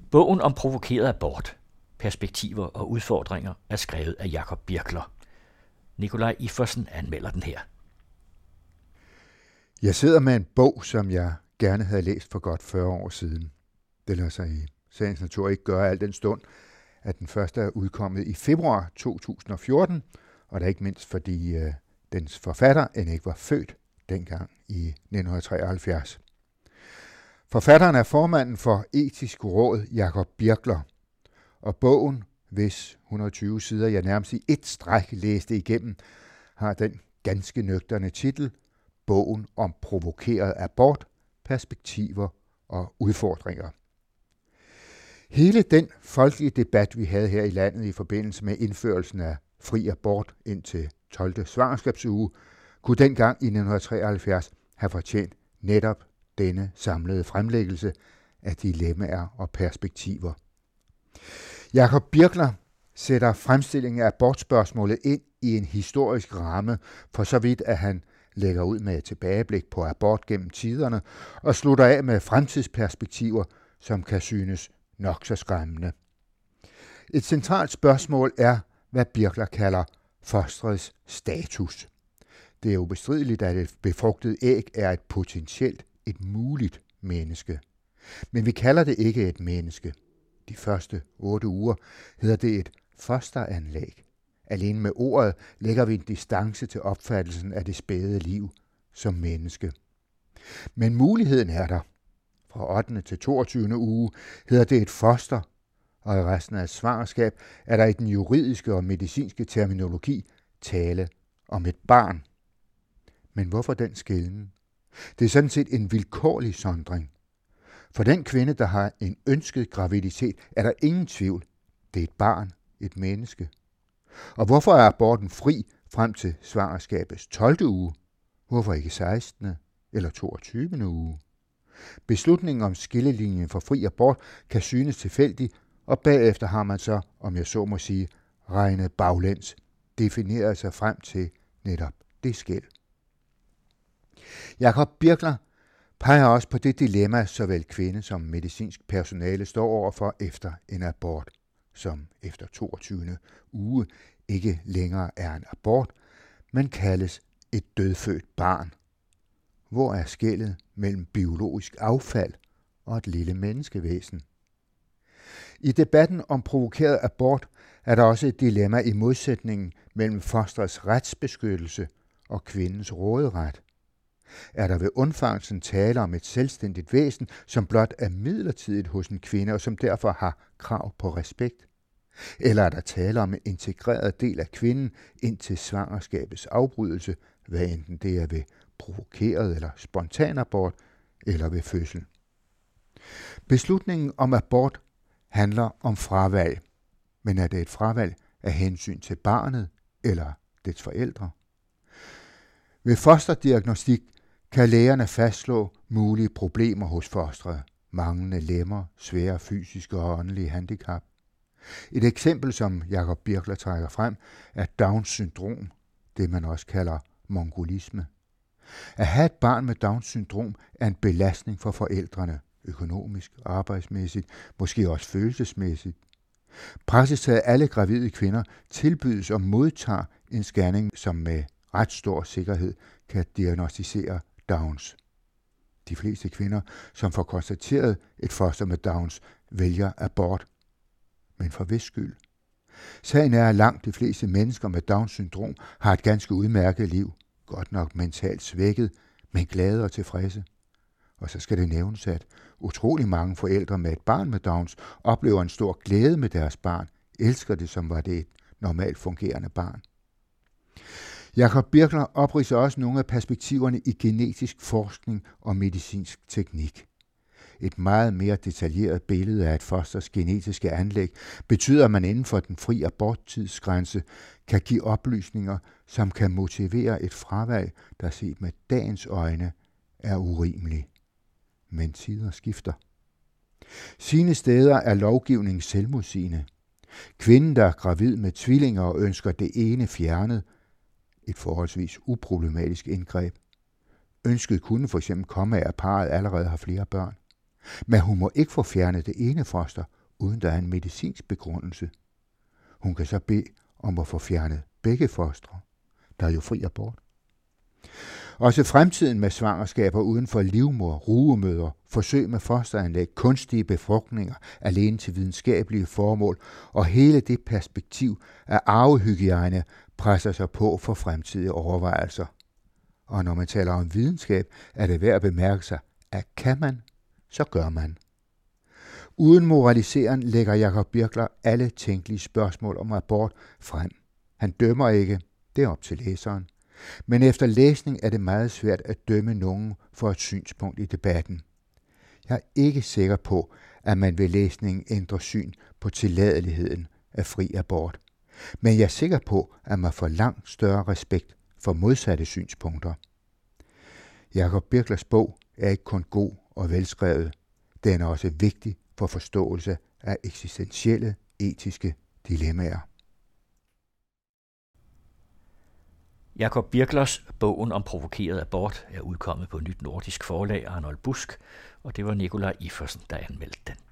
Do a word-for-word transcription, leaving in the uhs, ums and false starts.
Bogen om provokeret abort, perspektiver og udfordringer er skrevet af Jacob Birkler. Nikolaj Iffersen anmelder den her. Jeg sidder med en bog, som jeg gerne havde læst for godt fyrre år siden. Det lader sig i sagens natur ikke gøre al den stund, at den første er udkommet i februar to tusind og fjorten, og det er ikke mindst fordi øh, dens forfatter end ikke var født dengang i nitten treoghalvfjerds. Forfatteren er formanden for Etisk Råd, Jacob Birkler, og bogen, hvis et hundrede og tyve sider jeg nærmest i et stræk læste igennem, har den ganske nøgterne titel, Bogen om provokeret abort, perspektiver og udfordringer. Hele den folkelige debat, vi havde her i landet i forbindelse med indførelsen af fri abort indtil tolvte svangerskabsuge, kunne dengang i nitten treoghalvfjerds have fortjent netop denne samlede fremlæggelse af dilemmaer og perspektiver. Jacob Birkler sætter fremstillingen af abortspørgsmålet ind i en historisk ramme, for så vidt at han lægger ud med et tilbageblik på abort gennem tiderne og slutter af med fremtidsperspektiver, som kan synes nok så skræmmende. Et centralt spørgsmål er, hvad Birkler kalder fosterets status. Det er ubestrideligt, at et befrugtet æg er et potentielt, et muligt menneske. Men vi kalder det ikke et menneske. De første otte uger hedder det et fosteranlæg. Alene med ordet lægger vi en distance til opfattelsen af det spæde liv som menneske. Men muligheden er der. Fra ottende til toogtyvende uge hedder det et foster, og i resten af et svangerskab er der i den juridiske og medicinske terminologi tale om et barn. Men hvorfor den skelnen? Det er sådan set en vilkårlig sondring. For den kvinde, der har en ønsket graviditet, er der ingen tvivl. Det er et barn, et menneske. Og hvorfor er aborten fri frem til svangerskabets tolvte uge? Hvorfor ikke sekstende eller toogtyvende uge? Beslutningen om skillelinjen for fri abort kan synes tilfældig, og bagefter har man så, om jeg så må sige, regnet baglæns, defineret sig frem til netop det skel. Jacob Birkler peger også på det dilemma, såvel kvinde som medicinsk personale står overfor efter en abort, som efter toogtyvende uge ikke længere er en abort, men kaldes et dødfødt barn. Hvor er skellet mellem biologisk affald og et lille menneskevæsen? I debatten om provokeret abort er der også et dilemma i modsætningen mellem fosterets retsbeskyttelse og kvindens råderet. Er der ved undfangelsen tale om et selvstændigt væsen, som blot er midlertidigt hos en kvinde og som derfor har krav på respekt? Eller er der tale om en integreret del af kvinden indtil svangerskabets afbrydelse, hvad enten det er ved provokeret eller spontan abort eller ved fødsel? Beslutningen om abort handler om fravalg, men er det et fravalg af hensyn til barnet eller dets forældre? Ved fosterdiagnostik kan lægerne fastslå mulige problemer hos fosteret, manglende lemmer, svære fysiske og åndelige handicap. Et eksempel, som Jacob Birkler trækker frem, er Downs syndrom, det man også kalder mongolisme. At have et barn med Downs syndrom er en belastning for forældrene, økonomisk, arbejdsmæssigt, måske også følelsesmæssigt. Praktisk taget alle gravide kvinder tilbydes og modtager en scanning, som med ret stor sikkerhed kan diagnostisere Downs. De fleste kvinder, som får konstateret et foster med Downs, vælger abort. Men for hvis skyld? Sagen er, at langt de fleste mennesker med Downs syndrom har et ganske udmærket liv, godt nok mentalt svækket, men glade og tilfredse. Og så skal det nævnes, at utrolig mange forældre med et barn med Downs oplever en stor glæde med deres barn, elsker det, som var det et normalt fungerende barn. Jacob Birkler opridser også nogle af perspektiverne i genetisk forskning og medicinsk teknik. Et meget mere detaljeret billede af et fosters genetiske anlæg betyder, at man inden for den fri aborttidsgrænse kan give oplysninger, som kan motivere et fravalg, der set med dagens øjne er urimeligt. Men tider skifter. Sine steder er lovgivningen selvmodsigende. Kvinden, der er gravid med tvillinger og ønsker det ene fjernet, et forholdsvis uproblematisk indgreb. Ønsket kunne for eksempel komme af, at parret allerede har flere børn. Men hun må ikke få fjernet det ene foster, uden der er en medicinsk begrundelse. Hun kan så bede om at få fjernet begge fostre. Der er jo fri abort. Også fremtiden med svangerskaber uden for livmor, rugemødre, forsøg med fosteranlæg, kunstige befrugtninger alene til videnskabelige formål og hele det perspektiv af arvehygiejne presser sig på for fremtidige overvejelser. Og når man taler om videnskab, er det værd at bemærke sig, at kan man, så gør man. Uden moraliseren lægger Jacob Birkler alle tænkelige spørgsmål om abort frem. Han dømmer ikke, det er op til læseren. Men efter læsning er det meget svært at dømme nogen for et synspunkt i debatten. Jeg er ikke sikker på, at man ved læsningen ændrer syn på tilladeligheden af fri abort. Men jeg er sikker på, at man får langt større respekt for modsatte synspunkter. Jacob Birklers bog er ikke kun god og velskrevet. Den er også vigtig for forståelse af eksistentielle, etiske dilemmaer. Jacob Birklers Bogen om provokeret abort er udkommet på Nyt Nordisk Forlag af Arnold Busk, og det var Nikolaj Ifersen, der anmeldte den.